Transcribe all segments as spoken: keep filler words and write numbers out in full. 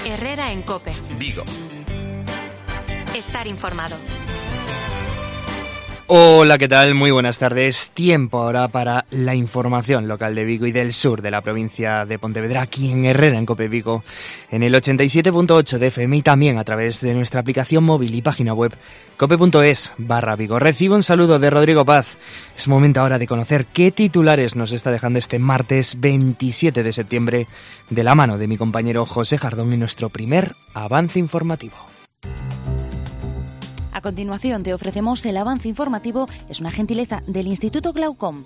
Herrera en COPE. Vigo. Estar informado. Hola, ¿qué tal? Muy buenas tardes. Tiempo ahora para la información local de Vigo y del sur de la provincia de Pontevedra, aquí en Herrera en COPE Vigo, en el ochenta y siete punto ocho de F M y también a través de nuestra aplicación móvil y página web cope.es barra Vigo. Recibo un saludo de Rodrigo Paz. Es momento ahora de conocer qué titulares nos está dejando este martes veintisiete de septiembre de la mano de mi compañero José Jardón en nuestro primer avance informativo. A continuación te ofrecemos el avance informativo, es una gentileza del Instituto Glaucom.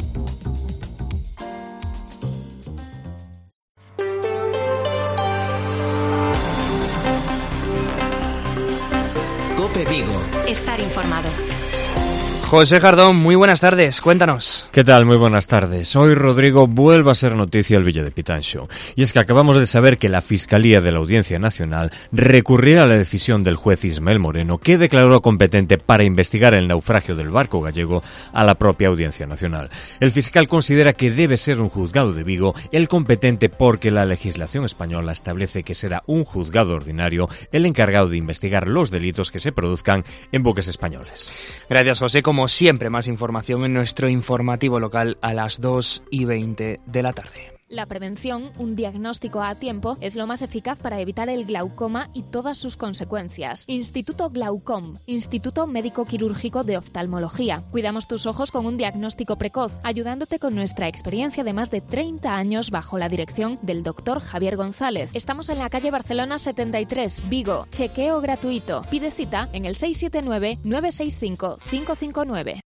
COPE Vigo. Estar informado. José Jardón, muy buenas tardes, cuéntanos. ¿Qué tal? Muy buenas tardes. Hoy, Rodrigo, vuelve a ser noticia el Villa de Pitanxo. Y es que acabamos de saber que la Fiscalía de la Audiencia Nacional recurrirá a la decisión del juez Ismael Moreno, que declaró competente para investigar el naufragio del barco gallego a la propia Audiencia Nacional. El fiscal considera que debe ser un juzgado de Vigo el competente porque la legislación española establece que será un juzgado ordinario el encargado de investigar los delitos que se produzcan en buques españoles. Gracias, José. Como siempre, más información en nuestro informativo local a las dos y veinte de la tarde. La prevención, un diagnóstico a tiempo, es lo más eficaz para evitar el glaucoma y todas sus consecuencias. Instituto Glaucom, Instituto Médico Quirúrgico de Oftalmología. Cuidamos tus ojos con un diagnóstico precoz, ayudándote con nuestra experiencia de más de treinta años bajo la dirección del doctor Javier González. Estamos en la calle Barcelona setenta y tres, Vigo. Chequeo gratuito. Pide cita en el seis siete nueve, nueve seis cinco, cinco cinco nueve.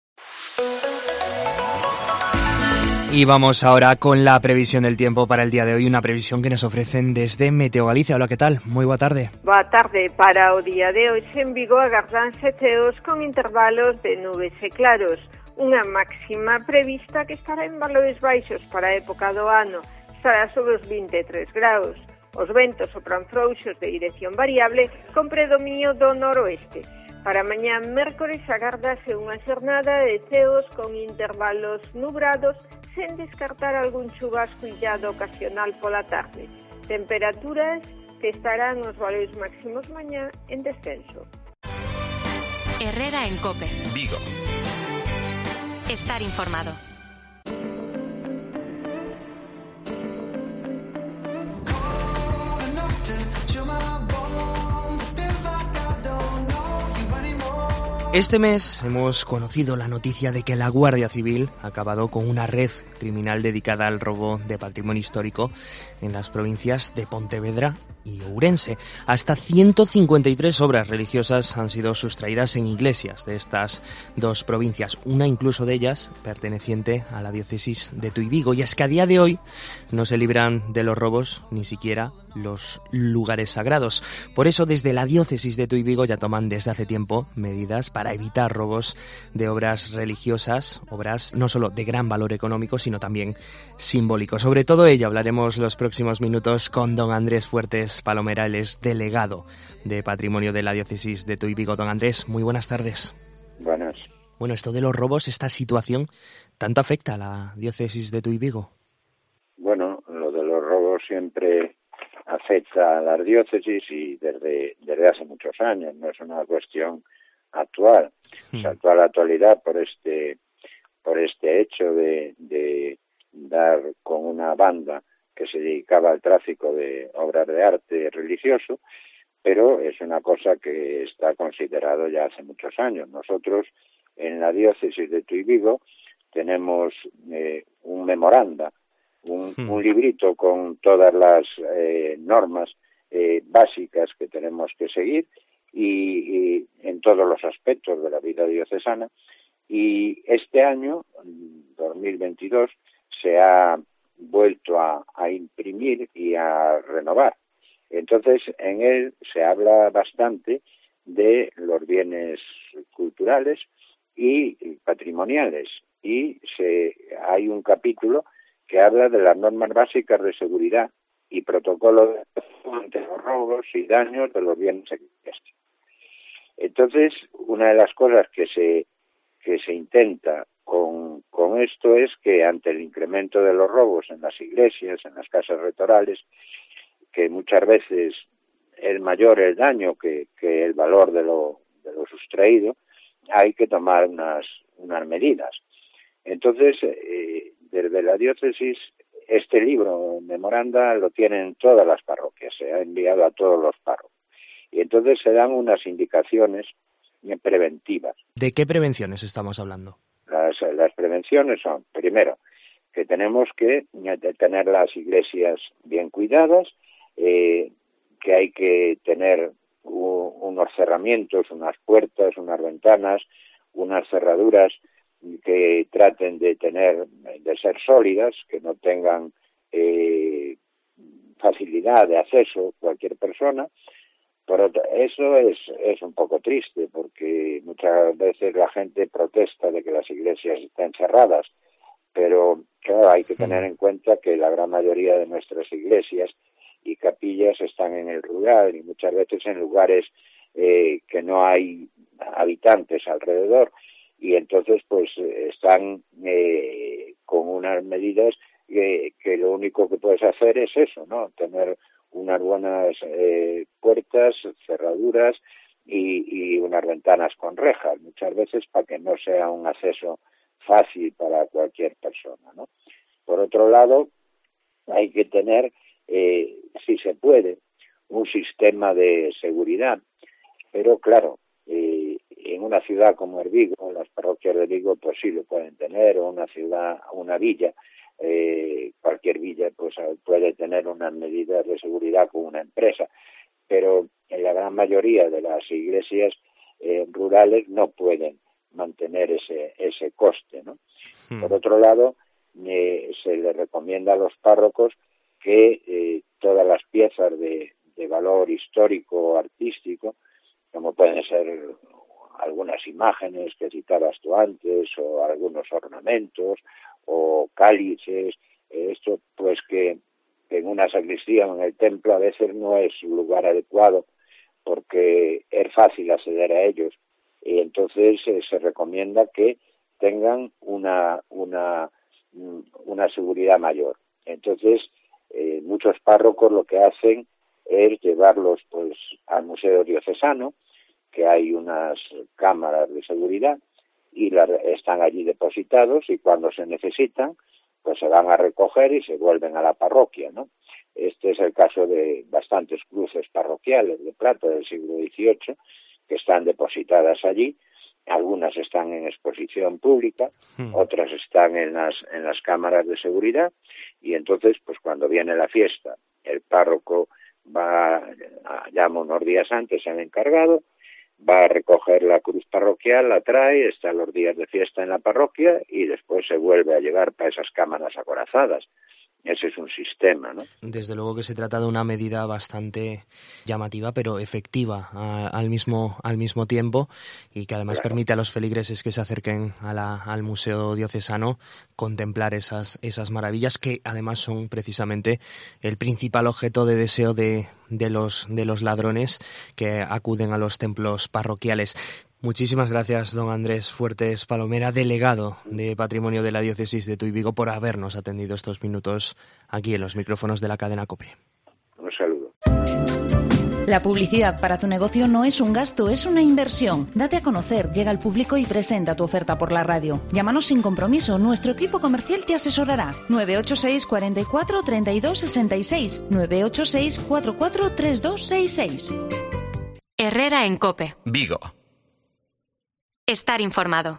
Y vamos ahora con la previsión del tiempo para el día de hoy, una previsión que nos ofrecen desde Meteo Galicia. Hola, ¿qué tal? Muy boa tarde. Boa tarde. Para o día de hoxe en Vigo agardanse teos con intervalos de nubes e claros. Unha máxima prevista que estará en valores baixos para a época do ano. Estará sobre os vinte e tres graus. Os ventos sopran frouxos de dirección variable con predominio do noroeste. Para mañá mércores agárdase unha xornada de ceos con intervalos nubrados sen descartar algún chubasco illado ocasional pola tarde. Temperaturas que estarán os valores máximos mañá en descenso. Herrera en COPE. Vigo. Estar informado. Este mes hemos conocido la noticia de que la Guardia Civil ha acabado con una red criminal dedicada al robo de patrimonio histórico en las provincias de Pontevedra y Ourense. Hasta ciento cincuenta y tres obras religiosas han sido sustraídas en iglesias de estas dos provincias, una incluso de ellas perteneciente a la diócesis de Tui Vigo. Y es que a día de hoy no se libran de los robos ni siquiera los lugares sagrados. Por eso desde la diócesis de Tui Vigo ya toman desde hace tiempo medidas para evitar robos de obras religiosas, obras no solo de gran valor económico, sino también simbólico. Sobre todo ello hablaremos los próximos minutos con don Andrés Fuertes Palomera, él es delegado de Patrimonio de la diócesis de Tui Vigo. Don Andrés, muy buenas tardes. Buenas. Bueno, esto de los robos, esta situación, ¿tanto afecta a la diócesis de Tui Vigo? Bueno, lo de los robos siempre afecta a las diócesis y desde, desde hace muchos años, no es una cuestión actual, hmm. es actual actualidad por este por este hecho de, de dar con una banda que se dedicaba al tráfico de obras de arte religioso, pero es una cosa que está considerado ya hace muchos años. Nosotros en la diócesis de Tui Vigo tenemos eh, un memoranda, un, hmm. un librito con todas las eh, normas eh, básicas que tenemos que seguir y, y en todos los aspectos de la vida diocesana. Y este año, dos mil veintidós, se ha vuelto a, a imprimir y a renovar. Entonces, en él se habla bastante de los bienes culturales y patrimoniales, y se, hay un capítulo que habla de las normas básicas de seguridad y protocolo ante los robos y daños de los bienes eclesiásticos. Entonces, una de las cosas que se que se intenta con, con esto es que ante el incremento de los robos en las iglesias, en las casas retorales, que muchas veces es mayor el daño que, que el valor de lo, de lo sustraído, hay que tomar unas, unas medidas. Entonces, eh, desde la diócesis, este libro, Memoranda, lo tienen todas las parroquias, se ha enviado a todos los párrocos. Y entonces se dan unas indicaciones preventivas. ¿De qué prevenciones estamos hablando? Las, las prevenciones son, primero, que tenemos que tener las iglesias bien cuidadas, eh, que hay que tener u, unos cerramientos, unas puertas, unas ventanas, unas cerraduras que traten de tener, de ser sólidas, que no tengan eh, facilidad de acceso cualquier persona. Por otro, eso es, es un poco triste, porque muchas veces la gente protesta de que las iglesias estén cerradas, pero claro, hay que tener en cuenta que la gran mayoría de nuestras iglesias y capillas están en el rural y muchas veces en lugares eh, que no hay habitantes alrededor, y entonces pues están eh, con unas medidas que, que lo único que puedes hacer es eso, ¿no? Tener unas buenas eh, puertas, cerraduras y, y unas ventanas con rejas, muchas veces para que no sea un acceso fácil para cualquier persona, ¿no? Por otro lado, hay que tener, eh, si se puede, un sistema de seguridad, pero claro, eh, en una ciudad como el Vigo, las parroquias de Vigo pues sí lo pueden tener, o una ciudad, una villa, eh, cualquier villa pues puede tener unas medidas de seguridad con una empresa, pero en la gran mayoría de las iglesias eh, rurales no pueden mantener ese ese coste, ¿no? Hmm. Por otro lado, eh, se le recomienda a los párrocos que eh, todas las piezas de, de valor histórico o artístico, como pueden ser algunas imágenes que citabas tú antes, o algunos ornamentos, o cálices, eh, esto pues que en una sacristía o en el templo a veces no es un lugar adecuado porque es fácil acceder a ellos, y entonces eh, se recomienda que tengan una una una seguridad mayor. Entonces eh, muchos párrocos lo que hacen es llevarlos pues al Museo Diocesano, que hay unas cámaras de seguridad y las, están allí depositados, y cuando se necesitan pues se van a recoger y se vuelven a la parroquia, ¿no? Este es el caso de bastantes cruces parroquiales de plata del siglo dieciocho que están depositadas allí. Algunas están en exposición pública, hmm. otras están en las en las cámaras de seguridad, y entonces pues cuando viene la fiesta el párroco va, llama unos días antes al encargado, va a recoger la cruz parroquial, la trae, está los días de fiesta en la parroquia y después se vuelve a llevar para esas cámaras acorazadas. Ese es un sistema, ¿no? Desde luego que se trata de una medida bastante llamativa, pero efectiva a, al mismo al mismo tiempo, y que además claro. permite a los feligreses que se acerquen a la, al Museo Diocesano contemplar esas esas maravillas, que además son precisamente el principal objeto de deseo de, de los de los ladrones que acuden a los templos parroquiales. Muchísimas gracias, don Andrés Fuertes Palomera, delegado de Patrimonio de la Diócesis de Tuy Vigo, por habernos atendido estos minutos aquí en los micrófonos de la cadena COPE. Un saludo. La publicidad para tu negocio no es un gasto, es una inversión. Date a conocer, llega al público y presenta tu oferta por la radio. Llámanos sin compromiso, nuestro equipo comercial te asesorará. nueve ocho seis, cuatro cuatro, tres dos seis seis, nueve ocho seis, cuatro cuatro tres dos seis seis. Herrera en COPE. Vigo. Estar informado.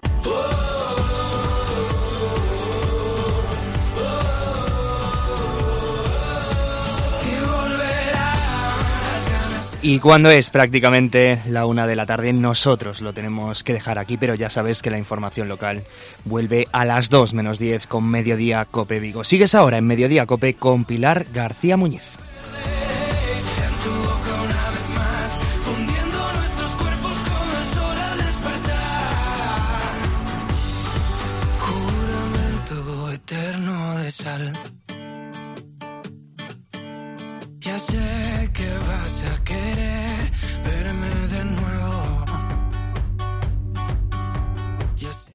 Y cuando es prácticamente la una de la tarde, nosotros lo tenemos que dejar aquí, pero ya sabes que la información local vuelve a las dos menos diez con Mediodía COPE Vigo. Sigues ahora en Mediodía COPE con Pilar García Muñiz. Eterno de sal.